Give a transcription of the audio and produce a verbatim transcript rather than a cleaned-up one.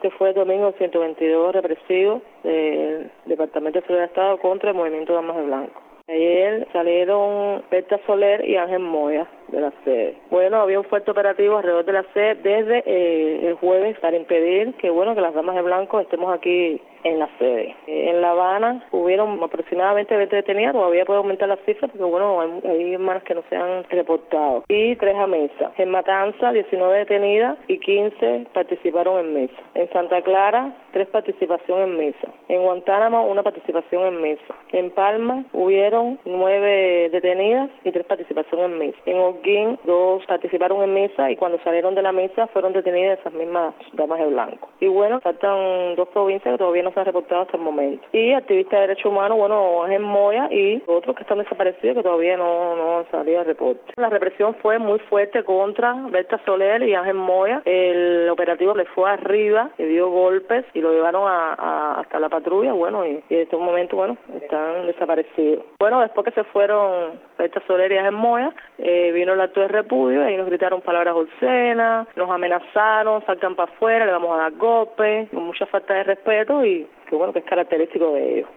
Este fue el domingo ciento veintidós represivo del Departamento de Seguridad de Estado contra el Movimiento Damas de Blanco. Ayer salieron Berta Soler y Ángel Moya de la sede. Bueno, había un fuerte operativo alrededor de la sede desde eh, el jueves para impedir que, bueno, que las damas de blanco estemos aquí en la sede. Eh, en La Habana hubieron aproximadamente veinte detenidas, todavía puede aumentar la cifra porque, bueno, hay, hay hermanas que no se han reportado. Y tres a mesa. En Matanza, diecinueve detenidas y quince participaron en mesa. En Santa Clara, tres participación en mesa. En Guantánamo, una participación en mesa. En Palma, hubieron nueve detenidas y tres participación en mesa. En Holguín, dos participaron en mesa y cuando salieron de la mesa fueron detenidas esas mismas damas de blanco. Y bueno, faltan dos provincias que todavía no se han reportado hasta el momento. Y activistas de derechos humanos, bueno, Ángel Moya y otros que están desaparecidos que todavía no, no han salido de reporte. La represión fue muy fuerte contra Berta Soler y Ángel Moya. El operativo le fue arriba, le dio golpes y lo llevaron a, a, hasta la patrulla, bueno, y, y en estos momentos, bueno, están desaparecidos. Bueno, después que se fueron Berta Soler y Ángel Moya, eh, vino el acto de repudio, ahí nos gritaron palabras obscenas, nos amenazaron, salgan para afuera, le vamos a dar golpes, con mucha falta de respeto y que bueno, que es característico de ellos.